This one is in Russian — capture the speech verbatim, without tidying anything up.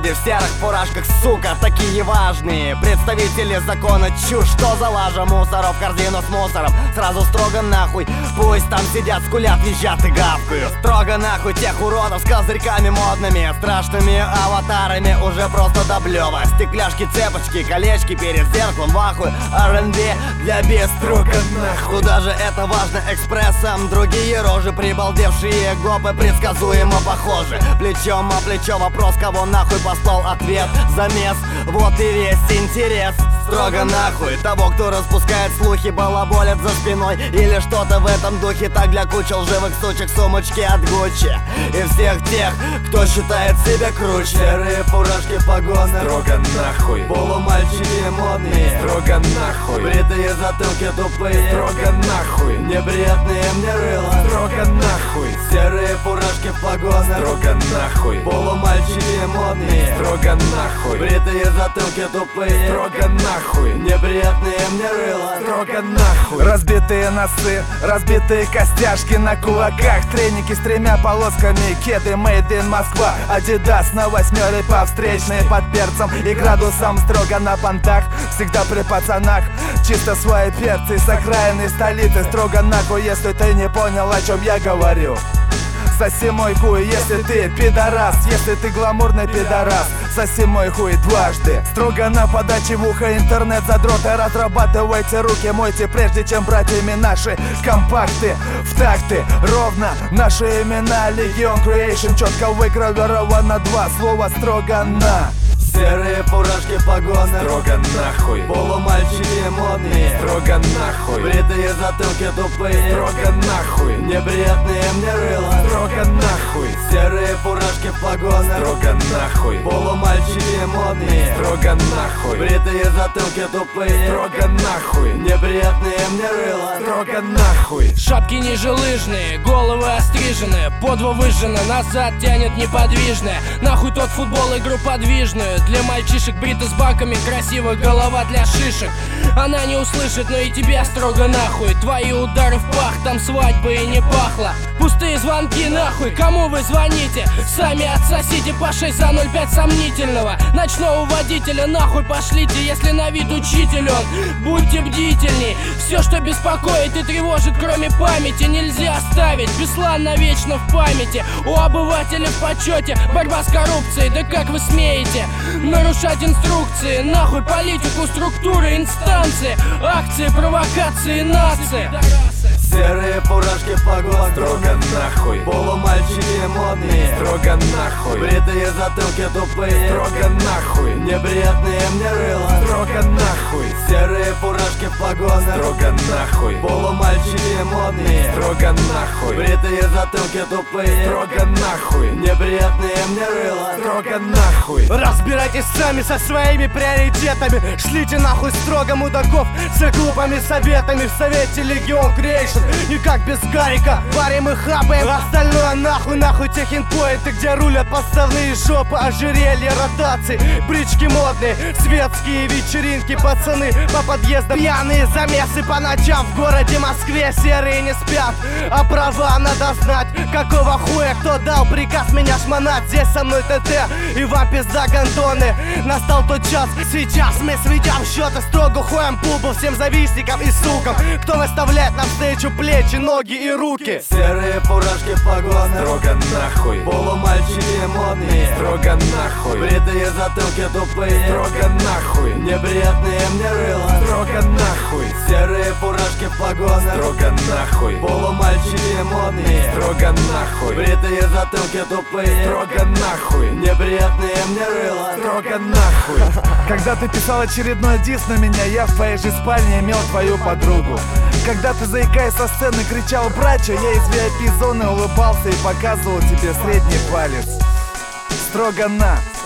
Люди в серых фуражках, сука, такие важные. Представители закона, чушь, что за лажа? Мусоров, корзину с мусором, сразу строго нахуй. Пусть там сидят, скулят, визжат и гавкают. Строго нахуй тех уродов с козырьками модными, страшными аватарами, уже просто до блёва. Стекляшки, цепочки, колечки перед зеркалом, в ахуе. ар энд би для без, строго нахуй. Даже это важно экспрессом. Другие рожи, прибалдевшие гопы, предсказуемо похожи. Плечом о плечо вопрос, кого нахуй послал ответ. Замес, вот и весь интерес. Строго нахуй того, кто распускает слухи, балаболят за спиной или что-то в этом духе. Так для кучи лживых сучек, сумочки от Гуччи и всех тех, кто считает себя круче. Серые фуражки, погоны, строго нахуй. Полумальчики модные, строго нахуй. Бритые затылки тупые, строго нахуй. Неприятные мне рыла, строго нахуй. Серые фуражки, погоны, строго нахуй. Полумальчики модные, строго нахуй. Бритые затылки тупые, строго нахуй. Неприятные мне рыла, строго нахуй. Разбитые носы, разбитые костяшки на кулаках, треники с тремя полосками, кеды made in Москва, Адидас на восьмерой по встречной под перцем и градусом, строго на понтах, всегда при пацанах. Чисто свои перцы с окраины столицы, строго нахуй, если ты не понял, о чем я говорю. Соси мой хуй, если ты пидорас, если ты гламурный пидорас. Соси мой хуй дважды. Строго на подаче в ухо, интернет задроты. Разрабатывайте руки, мойте, прежде чем брать ими наши компакты в такты. Ровно наши имена, Legion Creation четко выгравировано два слова строго на. Серые фуражки, погоны, строго нахуй. Полумальчики модные, строго нахуй. Бритые затылки тупые, строго нахуй. Неприятные мне рыла, строго нахуй. Серые фуражки, погоны, строго нахуй. Полумальчики модные, строго нахуй. Бритые затылки тупые, строго нахуй. Неприятные мне рыла, строго нахуй. Шапки нижелыжные, головы острижены, подво выжжено, назад тянет неподвижное. Нахуй тот футбол, игру подвижную. Для мальчишек бриты с баками, красивая голова для шишек. Она не услышит, но и тебя строго нахуй. Твои удары в пах, там свадьбы и не пахло. Пустые звонки нахуй, кому вы звоните? Сами отсосите по шесть за ноль пять сомнительного. Ночного водителя нахуй пошлите, если на вид учитель он. Будьте бдительней, все, что беспокоит и тревожит, кроме памяти, нельзя оставить. Беслан навечно в памяти, у обывателя в почете. Борьба с коррупцией, да как вы смеете нарушать инструкции? Нахуй политику, структуры, инстанции, акции, провокации, нации. Серые фуражки, погоны, строго нахуй. Полумальчики модные, строго нахуй. Бритые затылки тупые, строго нахуй. Неприятные мне рыла, строго нахуй. Серые фуражки, погоны, строго нахуй. Полумальчики модные, строго нахуй. Бритые затылки тупые, строго нахуй. Неприятные мне рыла, строго нахуй. Разбирайтесь сами со своими приоритетами. Шлите нахуй строго мудаков с глупыми советами. В совете Legion Creation никак без Гарика. Варим и хапаем остальное нахуй. Нахуй техинпоинты, где рулят подставные жопы, ожерелья, ротации, брички модные, светские вечеринки, пацаны по подъездам, пьяные замесы по ночам. В городе Москве серые не спят, а права надо знать. Какого хуя, кто дал приказ меня шмонать? Здесь со мной ТТ и вам пизда гандоны. Настал тот час, сейчас мы сведем счеты, строго хуем пубу всем завистникам и сукам, кто выставляет нам встречу плечи, ноги и руки. Серые фуражки, погоны, строго нахуй. Полумальчики модные, строго нахуй. бритые затылки тупые, строго нахуй. неприятные мне рыла, строго нахуй. Серые фуражки, погоны, строго нахуй. Полумальчики модные, строго нахуй. бритые затылки тупые, строго нахуй. неприятные мне рыла, строго нахуй. Когда ты писал очередной дис на меня, я в твоей же спальне имел твою подругу. Когда ты, заикаясь со сцены, кричал «Брача», я из ви ай пи-зоны улыбался и показывал тебе средний палец. Строго на.